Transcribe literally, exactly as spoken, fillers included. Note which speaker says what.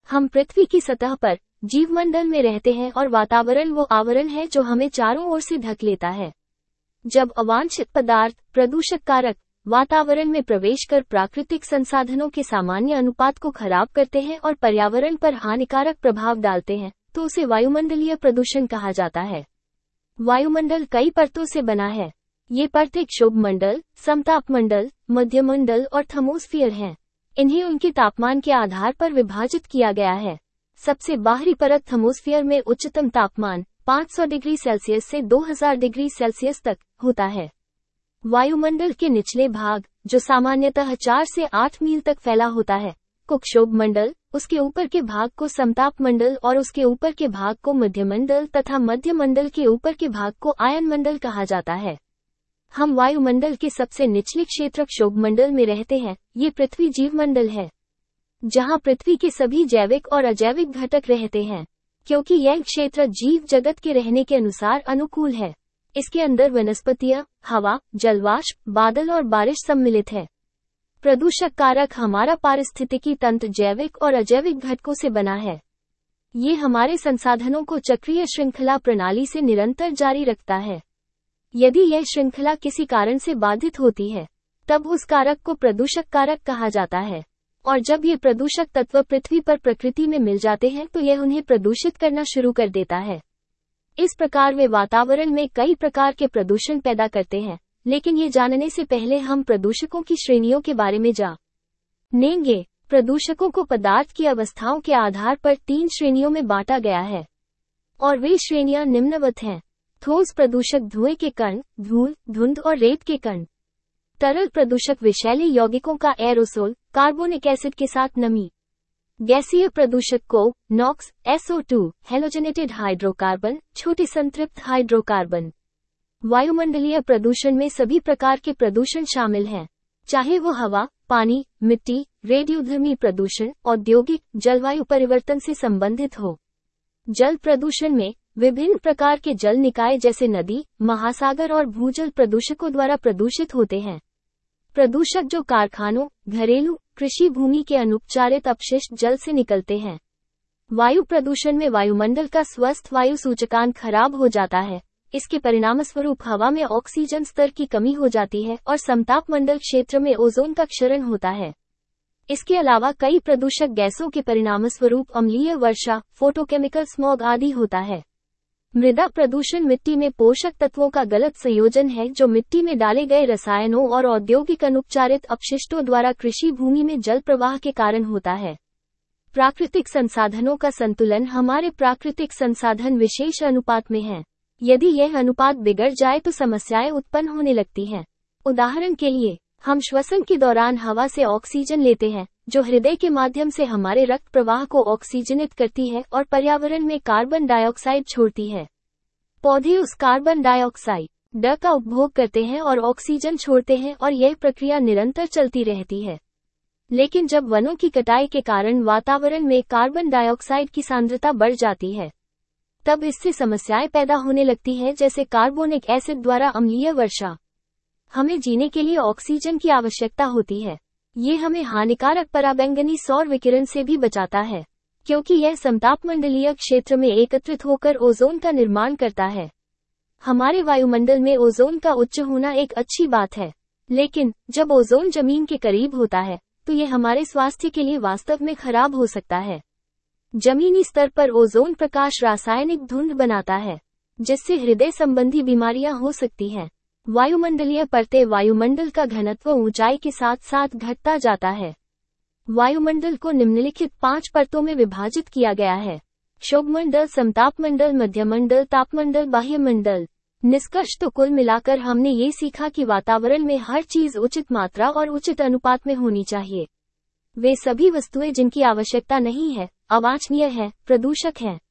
Speaker 1: हम पृथ्वी की सतह पर जीवमंडल में रहते हैं और वातावरण वो आवरण है जो हमें चारों ओर से ढक लेता है। जब अवांछित पदार्थ, प्रदूषक कारक वातावरण में प्रवेश कर प्राकृतिक संसाधनों के सामान्य अनुपात को खराब करते हैं और पर्यावरण पर हानिकारक प्रभाव डालते हैं, तो उसे वायुमंडलीय प्रदूषण कहा जाता है। वायुमंडल कई परतों से बना है। ये परतें क्षोभमंडल, समतापमंडल, मध्यमंडल और थर्मोस्फीयर हैं। इन्हें उनके तापमान के आधार पर विभाजित किया गया है। सबसे बाहरी परत थर्मोस्फीयर में उच्चतम तापमान पाँच सौ डिग्री सेल्सियस से दो हज़ार डिग्री सेल्सियस तक होता है। वायुमंडल के निचले भाग, जो सामान्यतः चार से आठ मील तक फैला होता है, को क्षोभमंडल, उसके ऊपर के भाग को समतापमंडल और उसके ऊपर के भाग को मध्यमंडल तथा मध्यमंडल के ऊपर के भाग को आयनमंडल कहा जाता है। हम वायुमंडल के सबसे निचले क्षेत्र क्षोभमंडल में रहते हैं। ये पृथ्वी जीवमंडल है, जहां पृथ्वी के सभी जैविक और अजैविक घटक रहते हैं। क्योंकि यह क्षेत्र जीव जगत के रहने के अनुसार अनुकूल है, इसके अंदर वनस्पतियां, हवा, जलवाष्प, बादल और बारिश सम्मिलित है। प्रदूषक कारक हमारा पारिस्थितिकी तंत्र जैविक और अजैविक घटकों से बना है। ये हमारे संसाधनों को चक्रीय श्रृंखला प्रणाली से निरंतर जारी रखता है। यदि यह श्रृंखला किसी कारण से बाधित होती है, तब उस कारक को प्रदूषक कारक कहा जाता है। और जब ये प्रदूषक तत्व पृथ्वी पर प्रकृति में मिल जाते हैं तो यह उन्हें प्रदूषित करना शुरू कर देता है। इस प्रकार वे वातावरण में कई प्रकार के प्रदूषण पैदा करते हैं। लेकिन ये जानने से पहले हम प्रदूषकों की श्रेणियों के बारे में जानेंगे। प्रदूषकों को पदार्थ की अवस्थाओं के आधार पर तीन श्रेणियों में बांटा गया है, और वे श्रेणियां निम्नवत हैं। ठोस प्रदूषक धुएं के कण, धूल, धुंध और रेत के कण। तरल प्रदूषक विषैले यौगिकों का एरोसोल, कार्बोनिक एसिड के साथ नमी। गैसीय प्रदूषक को NOx, S O two, halogenated hydrocarbon, छोटे संतृप्त हाइड्रोकार्बन। वायुमंडलीय प्रदूषण में सभी प्रकार के प्रदूषण शामिल हैं, चाहे वो हवा, पानी, मिट्टी, रेडियोधर्मी प्रदूषण, औद्योगिक, जलवायु परिवर्तन से संबंधित हो। जल प्रदूषण में विभिन्न प्रकार के जल निकाय जैसे नदी, महासागर और भूजल प्रदूषकों द्वारा प्रदूषित होते हैं। प्रदूषक जो कारखानों, घरेलू, कृषि भूमि के अनुपचारित अपशिष्ट जल से निकलते हैं। वायु प्रदूषण में वायुमंडल का स्वस्थ वायु सूचकांक खराब हो जाता है। इसके परिणामस्वरूप हवा में ऑक्सीजन स्तर की कमी हो जाती है और समतापमंडल क्षेत्र में ओजोन का क्षरण होता है। इसके अलावा कई प्रदूषक गैसों के परिणामस्वरूप अम्लीय वर्षा, फोटोकेमिकल स्मॉग आदि होता है। मृदा प्रदूषण मिट्टी में पोषक तत्वों का गलत संयोजन है, जो मिट्टी में डाले गए रसायनों और औद्योगिक अनुपचारित अपशिष्टों द्वारा कृषि भूमि में जल प्रवाह के कारण होता है। प्राकृतिक संसाधनों का संतुलन हमारे प्राकृतिक संसाधन विशेष अनुपात में है। यदि यह अनुपात बिगड़ जाए तो समस्याएं उत्पन्न होने लगती हैं। उदाहरण के लिए, हम श्वसन के दौरान हवा से ऑक्सीजन लेते हैं, जो हृदय के माध्यम से हमारे रक्त प्रवाह को ऑक्सीजनित करती है और पर्यावरण में कार्बन डाइऑक्साइड छोड़ती है। पौधे उस कार्बन डाइऑक्साइड का उपभोग करते हैं और ऑक्सीजन छोड़ते हैं, और यह प्रक्रिया निरंतर चलती रहती है। लेकिन जब वनों की कटाई के कारण वातावरण में कार्बन डाइऑक्साइड की सांद्रता बढ़ जाती है, तब इससे समस्याएं पैदा होने लगती हैं, जैसे कार्बोनिक एसिड द्वारा अम्लीय वर्षा। हमें जीने के लिए ऑक्सीजन की आवश्यकता होती है। ये हमें हानिकारक पराबैंगनी सौर विकिरण से भी बचाता है, क्योंकि यह समतापमंडलीय क्षेत्र में एकत्रित होकर ओजोन का निर्माण करता है। हमारे वायुमंडल में ओजोन का उच्च होना एक अच्छी बात है, लेकिन जब ओजोन जमीन के करीब होता है तो यह हमारे स्वास्थ्य के लिए वास्तव में खराब हो सकता है। जमीनी स्तर पर ओजोन प्रकाश रासायनिक धुंध बनाता है, जिससे हृदय संबंधी बीमारियां हो सकती हैं। वायुमंडलीय परतें वायुमंडल का घनत्व ऊंचाई के साथ साथ घटता जाता है। वायुमंडल को निम्नलिखित पांच परतों में विभाजित किया गया है: क्षोभमंडल, समतापमंडल, मध्यमंडल, तापमंडल, बाह्यमंडल। निष्कर्ष तो कुल मिलाकर हमने ये सीखा कि वातावरण में हर चीज उचित मात्रा और उचित अनुपात में होनी चाहिए। वे सभी वस्तुएं जिनकी आवश्यकता नहीं है, अवांछनीय है, प्रदूषक हैं।